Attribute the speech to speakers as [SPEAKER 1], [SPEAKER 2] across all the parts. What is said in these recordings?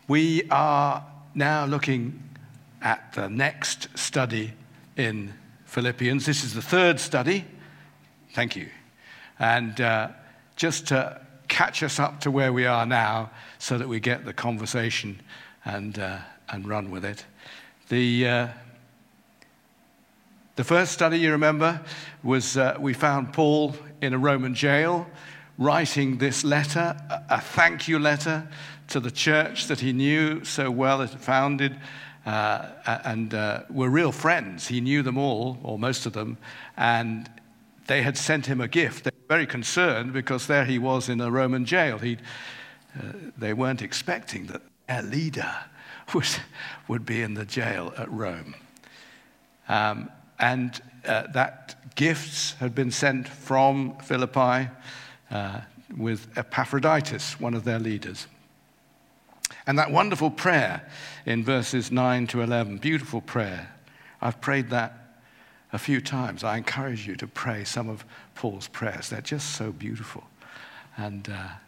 [SPEAKER 1] We are now looking at the next study in Philippians. This is the third study. Thank you. And just to catch us up to where we are now so that we get the conversation and run with it. The first study, you remember, was we found Paul in a Roman jail writing this letter, a thank you letter to the church that he knew so well, that founded and were real friends. He knew them all, or most of them, and they had sent him a gift. They were very concerned because there he was in a Roman jail. They weren't expecting that their leader would be in the jail at Rome. And that gifts had been sent from Philippi with Epaphroditus, one of their leaders. And that wonderful prayer in verses 9 to 11, beautiful prayer. I've prayed that a few times. I encourage you to pray some of Paul's prayers. They're just so beautiful. And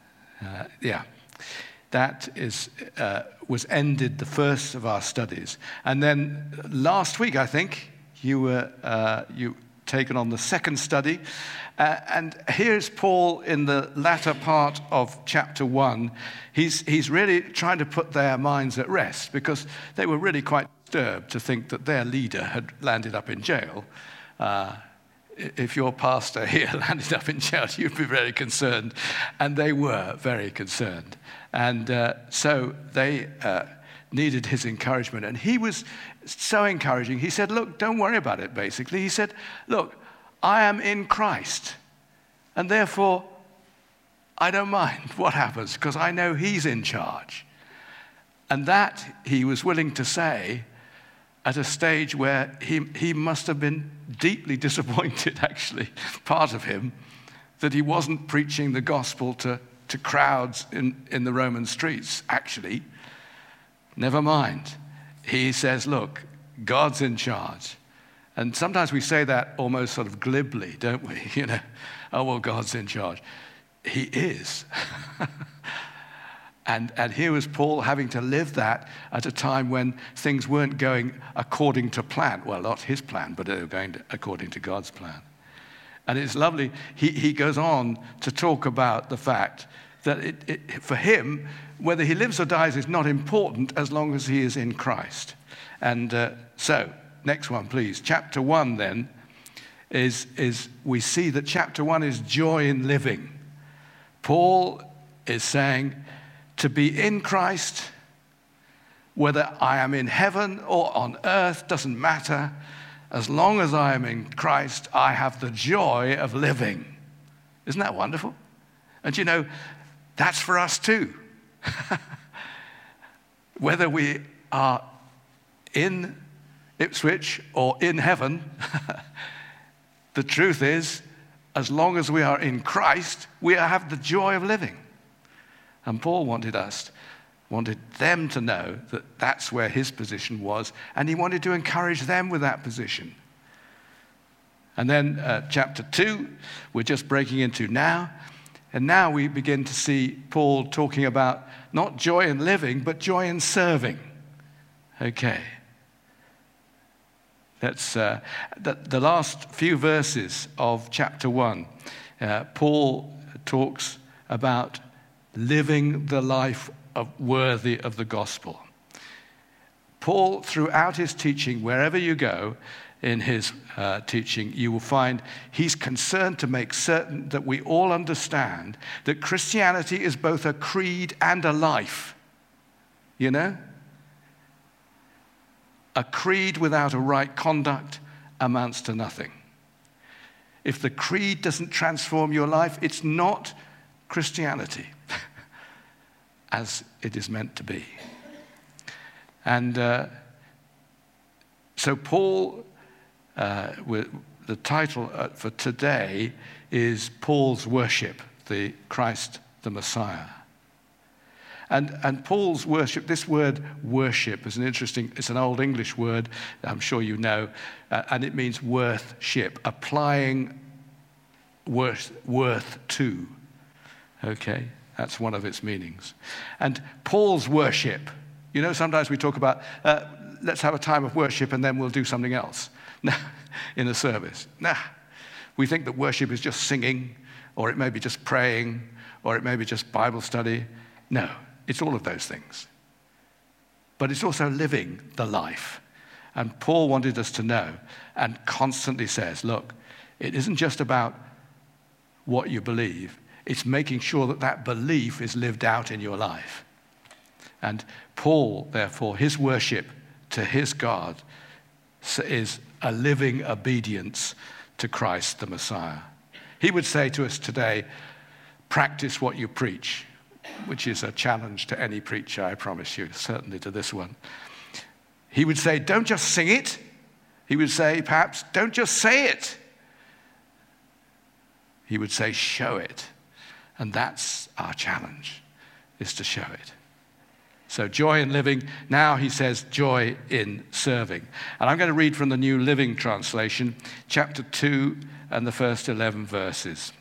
[SPEAKER 1] that was ended the first of our studies. And then last week, I think, you taken on the second study. And here's Paul in the latter part of chapter 1. He's really trying to put their minds at rest because they were really quite disturbed to think that their leader had landed up in jail. If your pastor here landed up in jail, you'd be very concerned. And they were very concerned. And so they needed his encouragement. And he was so encouraging. He said, look, don't worry about it, basically. He said, look, I am in Christ, and therefore I don't mind what happens because I know he's in charge. And that he was willing to say at a stage where he must have been deeply disappointed, actually, part of him, that he wasn't preaching the gospel to crowds in the Roman streets, actually. Never mind. He says, look, God's in charge. And sometimes we say that almost sort of glibly, don't we? Oh, well, God's in charge. He is. And here was Paul having to live that at a time when things weren't going according to plan. Well, not his plan, but they were going according to God's plan. And it's lovely. He goes on to talk about the fact that for him, whether he lives or dies is not important as long as he is in Christ. And so, next one, please. Chapter 1, then, is we see that chapter 1 is joy in living. Paul is saying, to be in Christ, whether I am in heaven or on earth, doesn't matter. As long as I am in Christ, I have the joy of living. Isn't that wonderful? And that's for us too. Whether we are in Ipswich or in heaven, the truth is, as long as we are in Christ, we have the joy of living. And Paul wanted them to know that that's where his position was, and he wanted to encourage them with that position. And then chapter 2, we're just breaking into now, and now we begin to see Paul talking about not joy in living, but joy in serving. Okay. That's the last few verses of chapter 1. Paul talks about living the life worthy of the gospel. Paul, throughout his teaching, wherever you go in his teaching, you will find he's concerned to make certain that we all understand that Christianity is both a creed and a life. A creed without a right conduct amounts to nothing. If the creed doesn't transform your life, it's not Christianity as it is meant to be. And so Paul, the title for today is Paul's Worship, the Christ the Messiah. And Paul's worship, this word worship is it's an old English word, I'm sure you know, and it means worth-ship, applying worth to. Okay, that's one of its meanings. And Paul's worship You know, sometimes we talk about, let's have a time of worship and then we'll do something else in a service. Nah, we think that worship is just singing, or it may be just praying, or it may be just Bible study. No, it's all of those things. But it's also living the life. And Paul wanted us to know, and constantly says, look, it isn't just about what you believe, it's making sure that that belief is lived out in your life. And Paul, therefore, his worship to his God is a living obedience to Christ the Messiah. He would say to us today, practice what you preach, which is a challenge to any preacher, I promise you, certainly to this one. He would say, don't just sing it. He would say, perhaps, don't just say it. He would say, show it. And that's our challenge, is to show it. So joy in living. Now he says joy in serving. And I'm going to read from the New Living Translation, chapter 2 and the first 11 verses.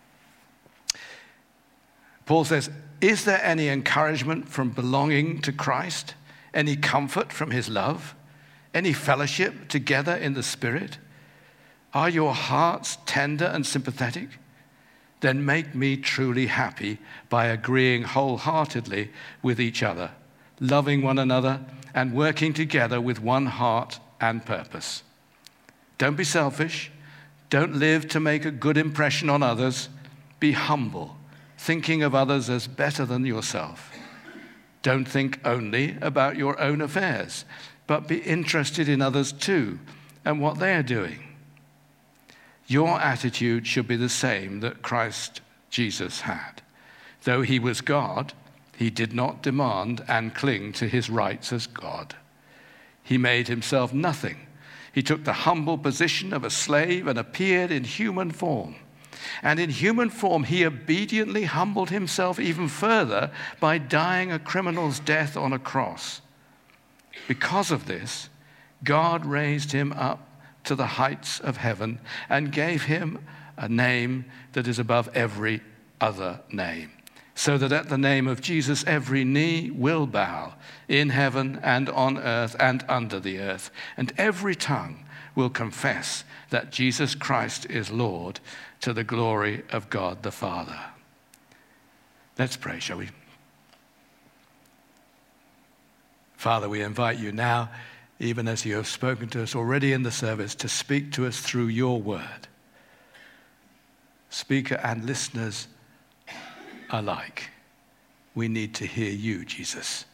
[SPEAKER 1] Paul says, is there any encouragement from belonging to Christ? Any comfort from his love? Any fellowship together in the Spirit? Are your hearts tender and sympathetic? Then make me truly happy by agreeing wholeheartedly with each other, loving one another, and working together with one heart and purpose. Don't be selfish. Don't live to make a good impression on others. Be humble, thinking of others as better than yourself. Don't think only about your own affairs, but be interested in others too and what they are doing. Your attitude should be the same that Christ Jesus had. Though he was God, he did not demand and cling to his rights as God. He made himself nothing. He took the humble position of a slave and appeared in human form. And in human form, he obediently humbled himself even further by dying a criminal's death on a cross. Because of this, God raised him up to the heights of heaven and gave him a name that is above every other name, so that at the name of Jesus every knee will bow in heaven and on earth and under the earth, and every tongue will confess that Jesus Christ is Lord, to the glory of God the Father. Let's pray, shall we? Father, we invite you now, even as you have spoken to us already in the service, to speak to us through your word. Speaker and listeners alike, we need to hear you, Jesus.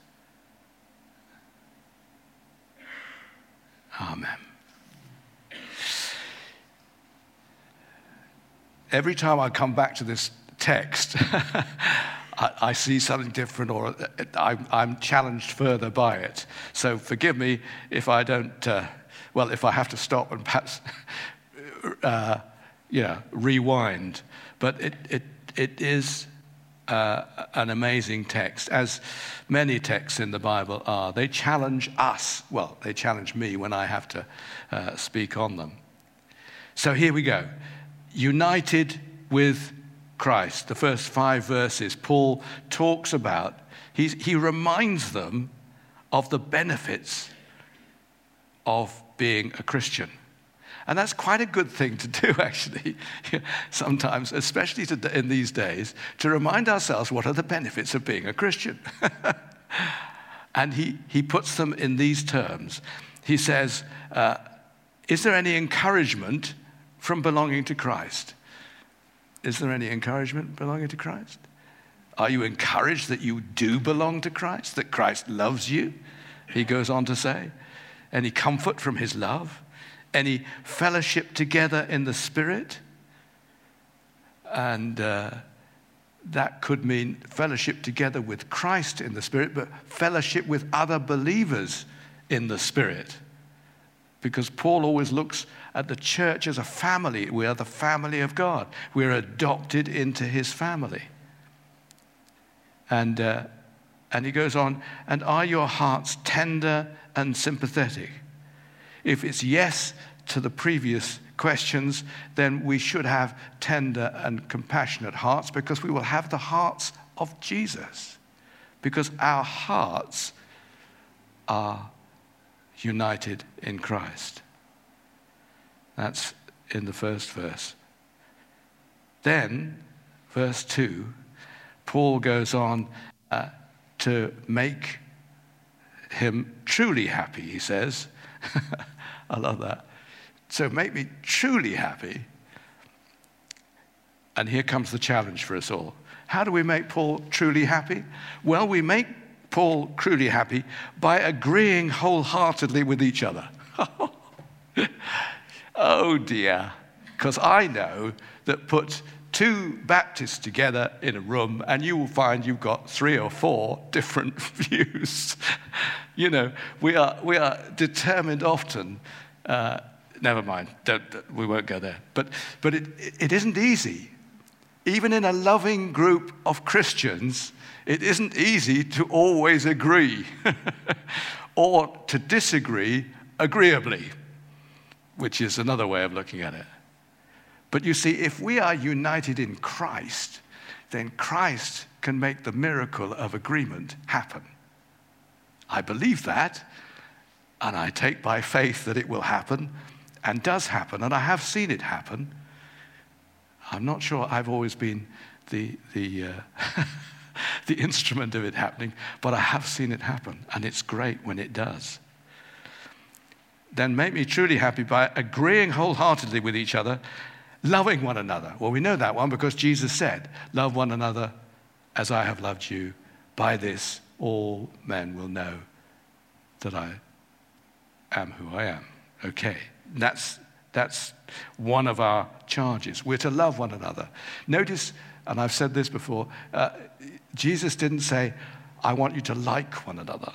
[SPEAKER 1] Amen. Every time I come back to this text, I see something different, or I'm challenged further by it. So forgive me if I don't, if I have to stop and perhaps, rewind. But it is an amazing text, as many texts in the Bible are. They challenge us. Well, they challenge me when I have to speak on them. So here we go. United with Christ. The first 5 verses, Paul talks about, he reminds them of the benefits of being a Christian. And that's quite a good thing to do, actually, sometimes, especially in these days, to remind ourselves what are the benefits of being a Christian. And he puts them in these terms. He says, is there any encouragement from belonging to Christ? Is there any encouragement belonging to Christ? Are you encouraged that you do belong to Christ, that Christ loves you? He goes on to say, any comfort from his love? Any fellowship together in the Spirit? And that could mean fellowship together with Christ in the Spirit, but fellowship with other believers in the Spirit. Because Paul always looks at the church as a family. We are the family of God. We're adopted into his family. And he goes on, and are your hearts tender and sympathetic? If it's yes to the previous questions, then we should have tender and compassionate hearts, because we will have the hearts of Jesus. Because our hearts are united in Christ. That's in the first verse. Then, verse 2, Paul goes on to make him truly happy, he says. I love that. So make me truly happy. And here comes the challenge for us all. How do we make Paul truly happy? Well, we make Paul truly happy by agreeing wholeheartedly with each other. Oh dear. Because I know that put two Baptists together in a room and you will find you've got 3 or 4 different views. You know, we are determined often, never mind, we won't go there. But it isn't easy. Even in a loving group of Christians, it isn't easy to always agree or to disagree agreeably, which is another way of looking at it. But you see, if we are united in Christ, then Christ can make the miracle of agreement happen. I believe that, and I take by faith that it will happen, and does happen, and I have seen it happen. I'm not sure I've always been the instrument of it happening, but I have seen it happen, and it's great when it does. Then make me truly happy by agreeing wholeheartedly with each other, loving one another. Well, we know that one because Jesus said, love one another as I have loved you. By this, all men will know that I am who I am. Okay, that's one of our charges. We're to love one another. Notice, and I've said this before, Jesus didn't say, I want you to like one another.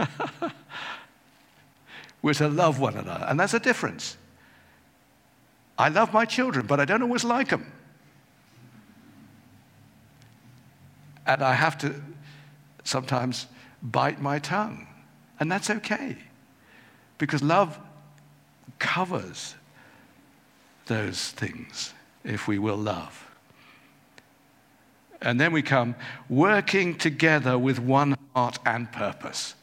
[SPEAKER 1] We're to love one another, and that's a difference. I love my children, but I don't always like them. And I have to sometimes bite my tongue, and that's okay, because love covers those things, if we will love. And then we come working together with one heart and purpose.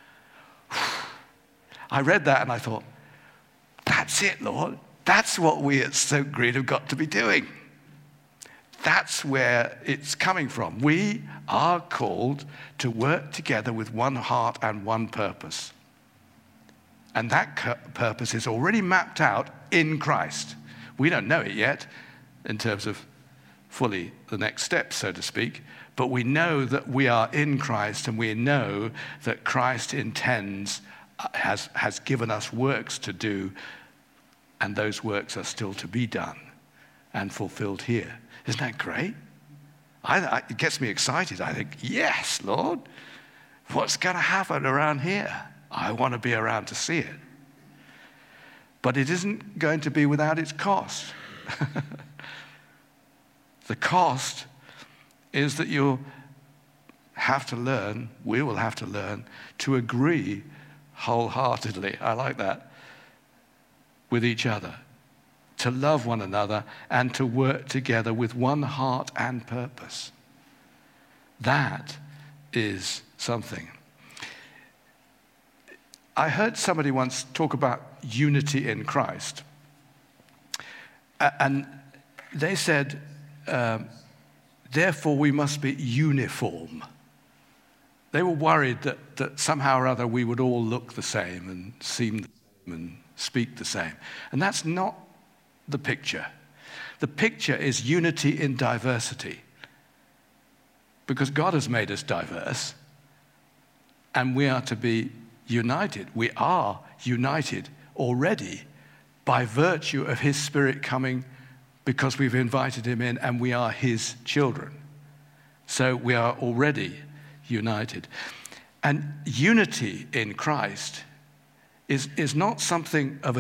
[SPEAKER 1] I read that and I thought, that's it, Lord. That's what we at Stoke Green have got to be doing. That's where it's coming from. We are called to work together with one heart and one purpose. And that purpose is already mapped out in Christ. We don't know it yet in terms of fully the next step, so to speak, but we know that we are in Christ, and we know that Christ intends, has given us works to do, and those works are still to be done and fulfilled here. Isn't that great? It gets me excited. I think, yes, Lord, what's going to happen around here? I want to be around to see it. But it isn't going to be without its cost. The cost is that you'll have to learn, we will have to learn, to agree wholeheartedly, I like that, with each other, to love one another and to work together with one heart and purpose. That is something. I heard somebody once talk about unity in Christ. And they said, therefore we must be uniform. They were worried that somehow or other we would all look the same and seem the same and speak the same. And that's not the picture. The picture is unity in diversity. Because God has made us diverse, and we are to be united. We are united already by virtue of his Spirit coming, because we've invited him in and we are his children. So we are already united. And unity in Christ is not something of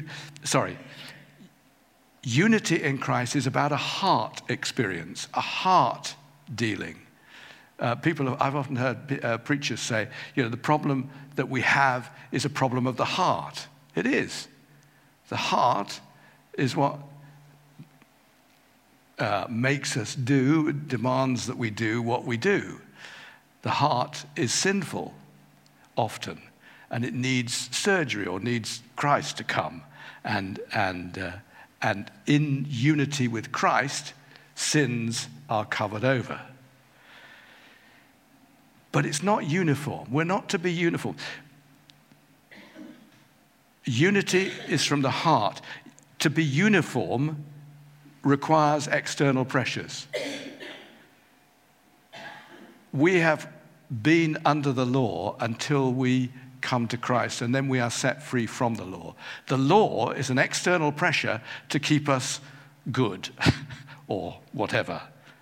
[SPEAKER 1] unity in Christ is about a heart experience, a heart dealing. I've often heard preachers say, the problem that we have is a problem of the heart. It is. The heart is what makes us demands that we do what we do. The heart is sinful often. and it needs surgery or needs Christ to come. And in unity with Christ, sins are covered over. But it's not uniform. We're not to be uniform. Unity is from the heart. To be uniform requires external pressures. We have been under the law until we come to Christ, and then we are set free from the law. The law is an external pressure to keep us good or whatever.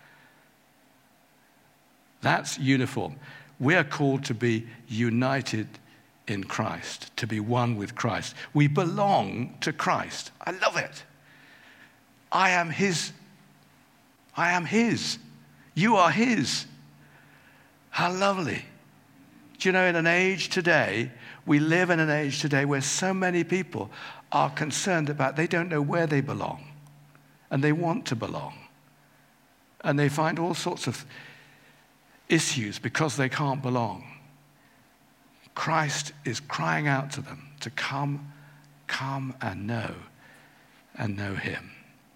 [SPEAKER 1] That's uniform. We are called to be united in Christ, to be one with Christ. We belong to Christ. I love it. I am his. I am his. You are his. How lovely. Do you know, in an age today, we live in an age today where so many people are concerned about, they don't know where they belong, and they want to belong. And they find all sorts of issues because they can't belong. Christ is crying out to them to come and know him.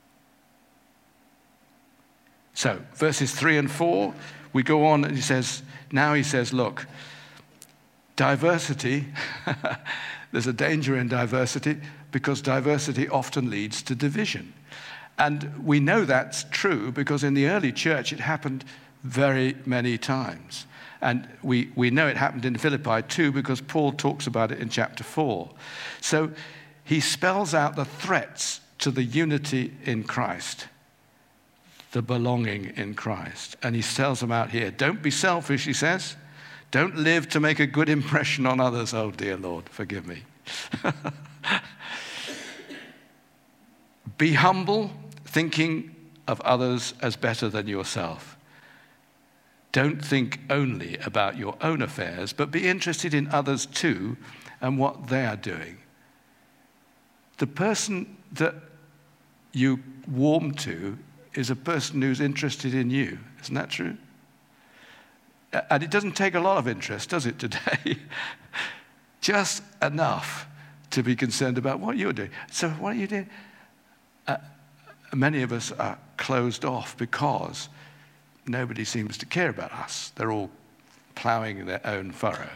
[SPEAKER 1] So, verses 3 and 4, we go on and he says, look, diversity, there's a danger in diversity because diversity often leads to division. And we know that's true because in the early church it happened very many times. And we know it happened in Philippi too because Paul talks about it in chapter 4. So he spells out the threats to the unity in Christ, the belonging in Christ. And he spells them out here. Don't be selfish, he says. Don't live to make a good impression on others. Oh, dear Lord, forgive me. Be humble, thinking of others as better than yourself. Don't think only about your own affairs, but be interested in others too and what they are doing. The person that you warm to is a person who's interested in you. Isn't that true? And it doesn't take a lot of interest, does it, today? Just enough to be concerned about what you're doing. So what are you doing? Many of us are closed off because nobody seems to care about us. They're all plowing their own furrow.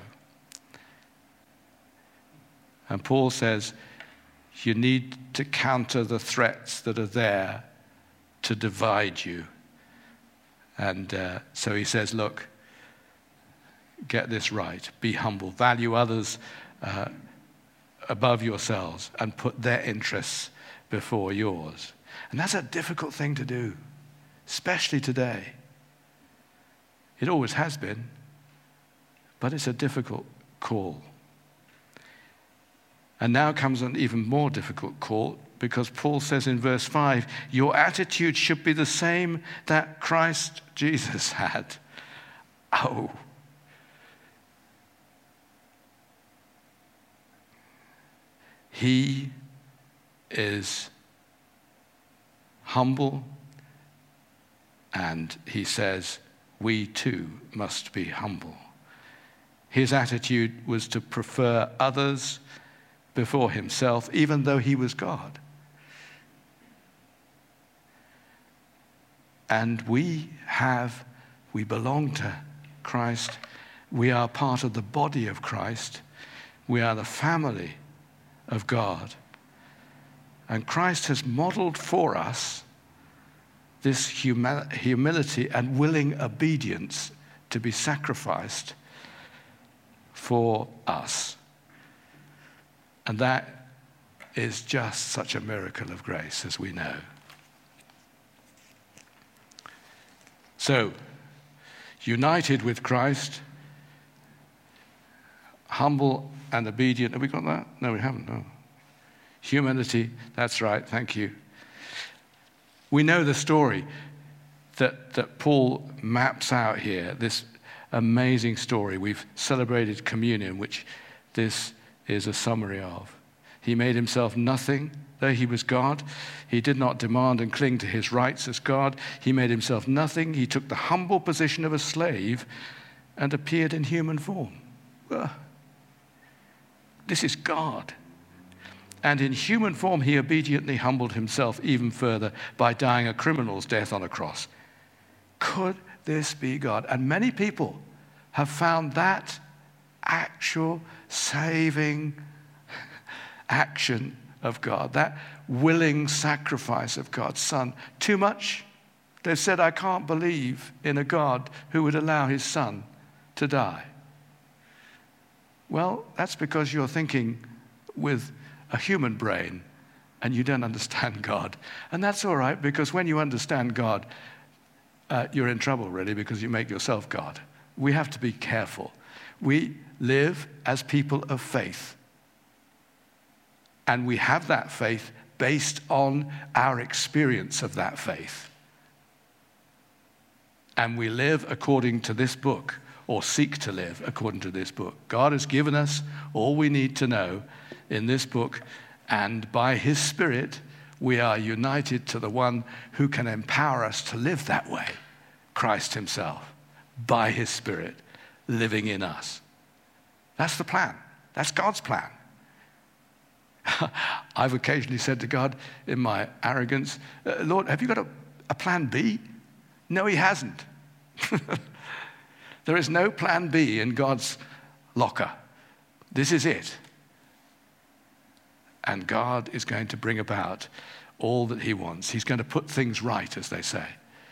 [SPEAKER 1] And Paul says, you need to counter the threats that are there to divide you. And so he says, look, get this right. Be humble. Value others above yourselves and put their interests before yours. And that's a difficult thing to do, especially today. It always has been, but it's a difficult call. And now comes an even more difficult call because Paul says in verse 5, your attitude should be the same that Christ Jesus had. Oh. He is humble, and he says, we too must be humble. His attitude was to prefer others before himself, even though he was God. And we belong to Christ. We are part of the body of Christ. We are the family of God. And Christ has modeled for us this humility and willing obedience to be sacrificed for us. And that is just such a miracle of grace, as we know. So, united with Christ, humble and obedient. Have we got that? No, we haven't. No. Humility, that's right, thank you. We know the story that Paul maps out here, this amazing story. We've celebrated communion, which this is a summary of. He made himself nothing, though he was God. He did not demand and cling to his rights as God. He made himself nothing. He took the humble position of a slave and appeared in human form. Well, This is God. And in human form, he obediently humbled himself even further by dying a criminal's death on a cross. Could this be God? And many people have found that actual saving action of God, that willing sacrifice of God's Son, too much. They've said, I can't believe in a God who would allow his Son to die. Well, that's because you're thinking with a human brain and you don't understand God. And that's all right, because when you understand God, you're in trouble, really, because you make yourself God. We have to be careful. We live as people of faith. And we have that faith based on our experience of that faith. And we live according to this book, or seek to live according to this book. God has given us all we need to know in this book, and by his Spirit, we are united to the one who can empower us to live that way, Christ himself, by his Spirit living in us. That's the plan. That's God's plan. I've occasionally said to God in my arrogance, Lord, have you got a plan B? No, he hasn't. There is no plan B in God's locker. This is it. And God is going to bring about all that he wants. He's going to put things right, as they say.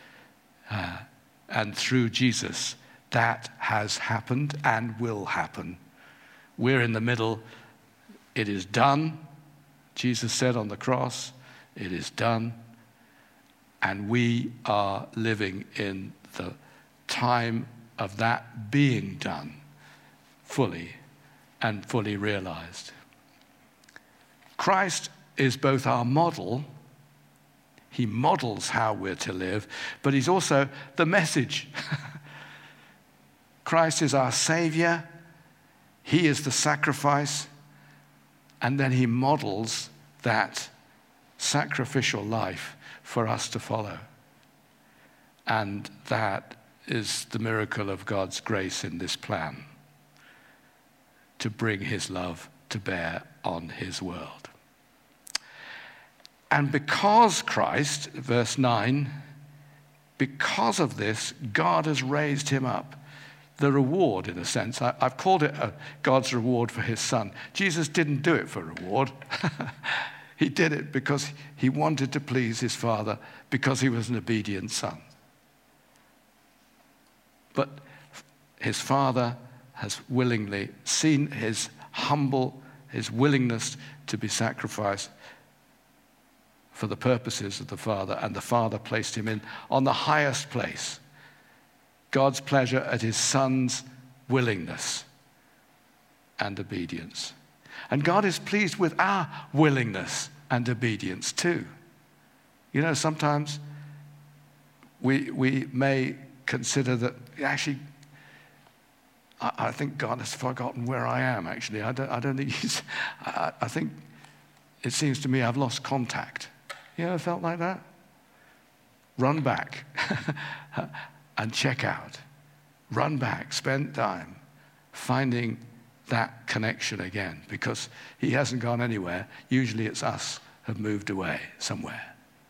[SPEAKER 1] And through Jesus, that has happened and will happen. We're in the middle. It is done. Jesus said on the cross, it is done. And we are living in the time of that being done fully and fully realized. Christ is both our model, he models how we're to live, but he's also the message. Christ is our Savior, he is the sacrifice, and then he models that sacrificial life for us to follow. And that is the miracle of God's grace in this plan, to bring his love to bear on his world. And because Christ, verse 9, because of this, God has raised him up. The reward, in a sense, I've called it God's reward for his Son. Jesus didn't do it for reward. He did it because he wanted to please his Father, because he was an obedient son. But his Father has willingly seen his willingness to be sacrificed for the purposes of the Father, and the Father placed him on the highest place. God's pleasure at his Son's willingness and obedience. And God is pleased with our willingness and obedience too. You know, sometimes we may consider that actually, I think God has forgotten where I am, actually. I don't think I think it seems to me I've lost contact. You ever felt like that? Run back and check out. Run back, spend time finding that connection again, because he hasn't gone anywhere. Usually it's us have moved away somewhere.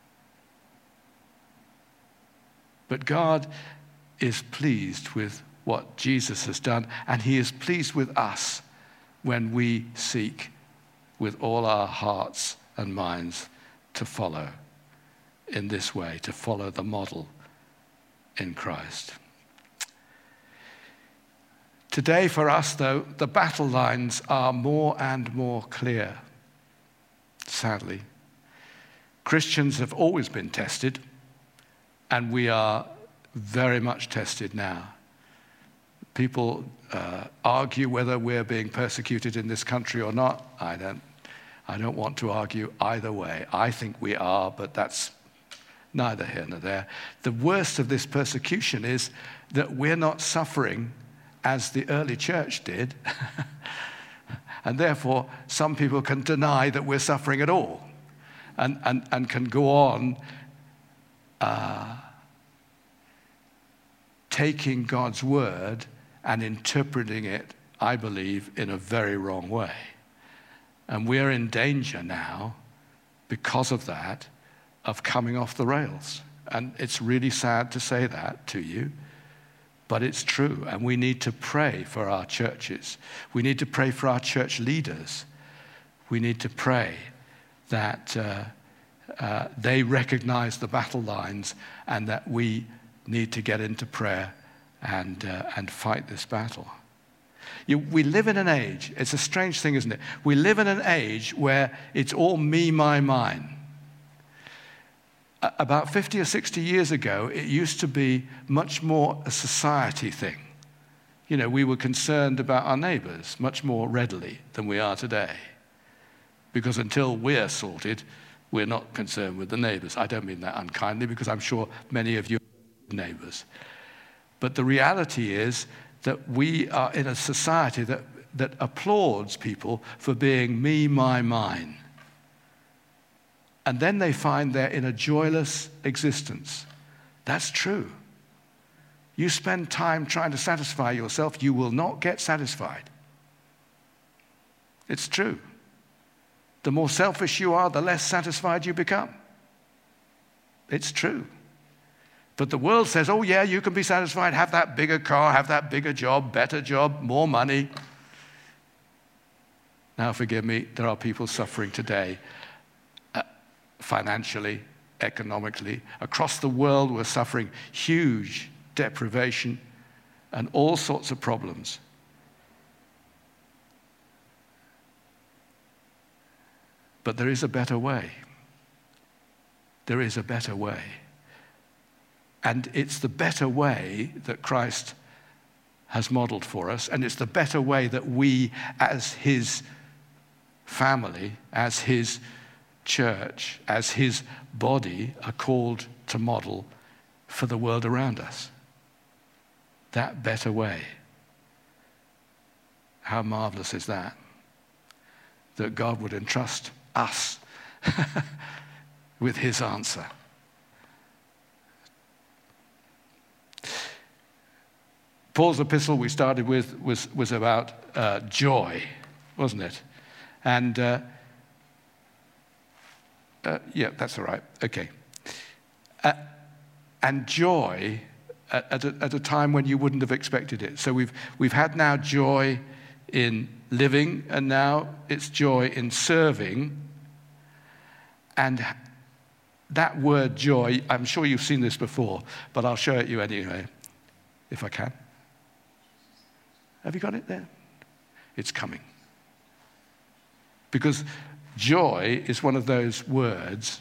[SPEAKER 1] But God is pleased with what Jesus has done, and he is pleased with us when we seek with all our hearts and minds to follow in this way, to follow the model in Christ. Today for us, though, the battle lines are more and more clear, sadly. Christians have always been tested, and we are very much tested now. People argue whether we're being persecuted in this country or not. I don't want to argue either way. I think we are, but that's neither here nor there. The worst of this persecution is that we're not suffering as the early church did. And therefore, some people can deny that we're suffering at all and can go on taking God's word and interpreting it, I believe, in a very wrong way. And we're in danger now, because of that, of coming off the rails. And it's really sad to say that to you, but it's true. And we need to pray for our churches. We need to pray for our church leaders. We need to pray that they recognize the battle lines and that we need to get into prayer and fight this battle. We live in an age, it's a strange thing, isn't it? We live in an age where it's all me, my, mine. About 50 or 60 years ago, it used to be much more a society thing. You know, we were concerned about our neighbors much more readily than we are today. Because until we're sorted, we're not concerned with the neighbors. I don't mean that unkindly, because I'm sure many of you are neighbors. But the reality is that we are in a society that applauds people for being me, my, mine. And then they find they're in a joyless existence. That's true. You spend time trying to satisfy yourself, you will not get satisfied. It's true. The more selfish you are, the less satisfied you become. It's true. But the world says, oh yeah, you can be satisfied, have that bigger car, have that bigger job, better job, more money. Now forgive me, there are people suffering today, financially, economically. Across the world, we're suffering huge deprivation and all sorts of problems. But there is a better way. There is a better way. And it's the better way that Christ has modeled for us, and it's the better way that we, as his family, as his church, as his body, are called to model for the world around us. That better way. How marvelous is that? That God would entrust us with his answer. Paul's epistle we started with was about joy, wasn't it? And yeah, that's all right. Okay. And joy at a time when you wouldn't have expected it. So we've had now joy in living, and now it's joy in serving. And that word joy, I'm sure you've seen this before, but I'll show it you anyway, if I can. Have you got it there? It's coming. Because joy is one of those words,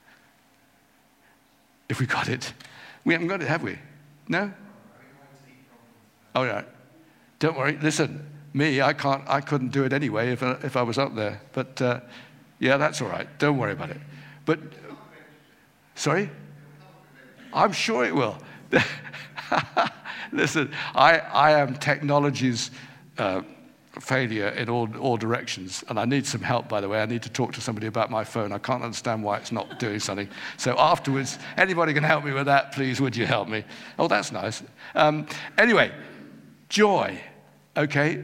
[SPEAKER 1] if we got it. We haven't got it, have we? No? All right. Don't worry. Listen, me, I couldn't do it anyway if I was up there. But yeah, that's all right. Don't worry about it. But, sorry? I'm sure it will. Listen, I am technology's failure in all directions, and I need some help, by the way. I need to talk to somebody about my phone. I can't understand why it's not doing something. So afterwards, anybody can help me with that, please, would you help me? Oh, that's nice. Anyway, joy, okay?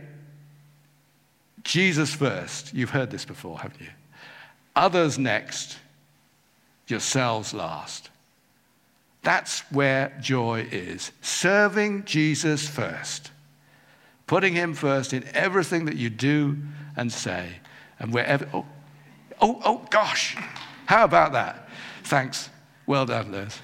[SPEAKER 1] Jesus first. You've heard this before, haven't you? Others next, yourselves last. That's where joy is. Serving Jesus first. Putting him first in everything that you do and say. And wherever, oh gosh. How about that? Thanks. Well done, Liz.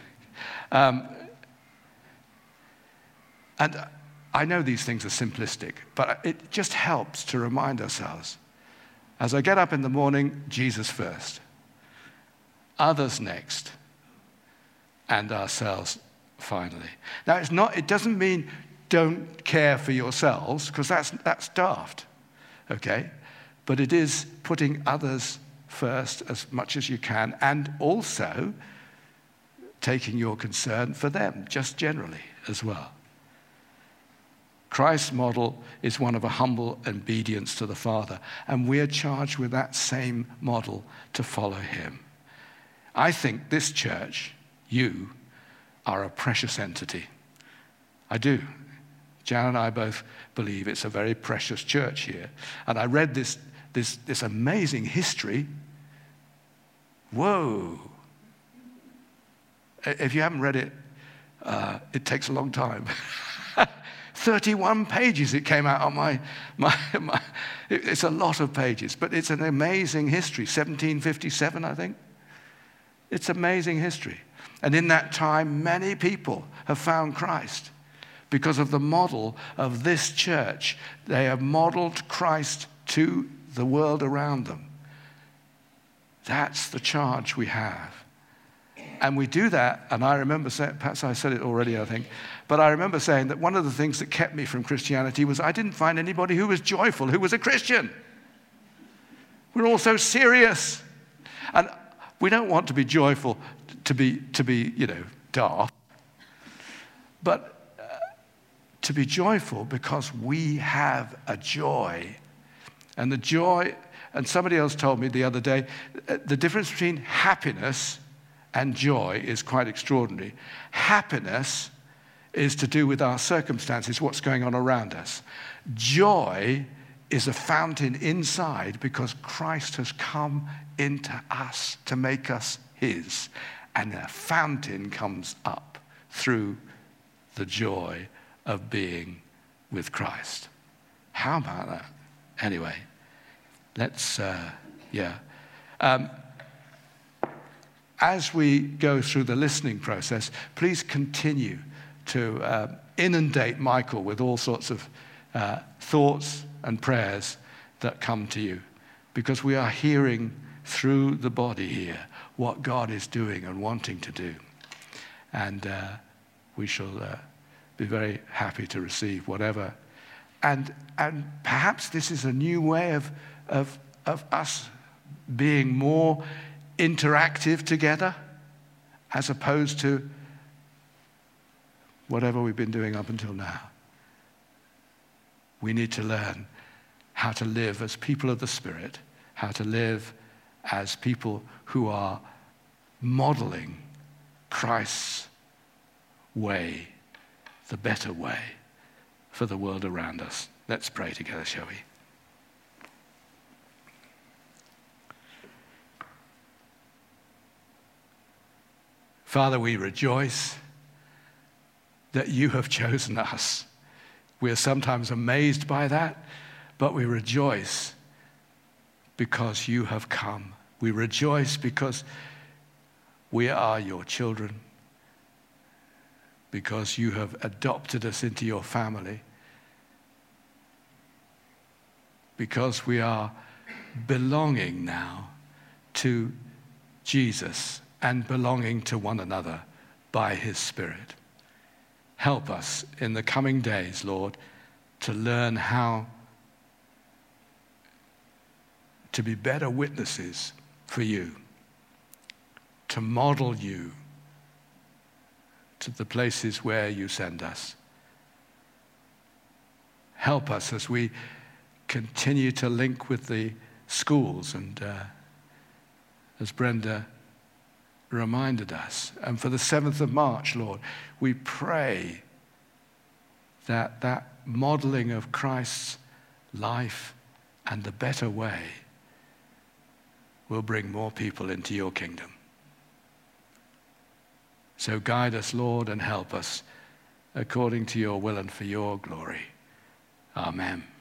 [SPEAKER 1] And I know these things are simplistic, but it just helps to remind ourselves. As I get up in the morning, Jesus first. Others next. And ourselves finally. Now, it doesn't mean don't care for yourselves, because that's daft, okay? But it is putting others first as much as you can, and also taking your concern for them, just generally as well. Christ's model is one of a humble obedience to the Father, and we are charged with that same model to follow him. I think this church, you, are a precious entity. I do. Jan and I both believe it's a very precious church here. And I read this this amazing history. Whoa. If you haven't read it, it takes a long time. 31 pages it came out on my it's a lot of pages, but it's an amazing history. 1757, I think. It's amazing history. And in that time, many people have found Christ because of the model of this church. They have modeled Christ to the world around them. That's the charge we have. And we do that, and I remember saying, perhaps I said it already, I think, but I remember saying that one of the things that kept me from Christianity was I didn't find anybody who was joyful, who was a Christian. We're all so serious. And we don't want to be joyful to be daft, but to be joyful because we have a joy. And the joy, and somebody else told me the other day, the difference between happiness and joy is quite extraordinary. Happiness is to do with our circumstances, what's going on around us. Joy is a fountain inside because Christ has come into us to make us his. And a fountain comes up through the joy of being with Christ. How about that? Anyway, let's, as we go through the listening process, please continue to inundate Michael with all sorts of thoughts and prayers that come to you, because we are hearing through the body here what God is doing and wanting to do. And we shall be very happy to receive whatever. And perhaps this is a new way of us being more interactive together as opposed to whatever we've been doing up until now. We need to learn how to live as people of the Spirit, how to live as people who are modeling Christ's way, the better way for the world around us. Let's pray together, shall we? Father, we rejoice that you have chosen us. We are sometimes amazed by that, but we rejoice because you have come. We rejoice because we are your children, because you have adopted us into your family, because we are belonging now to Jesus and belonging to one another by his Spirit. Help us in the coming days, Lord, to learn how to be better witnesses for you, to model you to the places where you send us. Help us as we continue to link with the schools, and as Brenda reminded us. And for the 7th of March, Lord, we pray that that modeling of Christ's life and the better way will bring more people into your kingdom. So guide us, Lord, and help us according to your will and for your glory. Amen.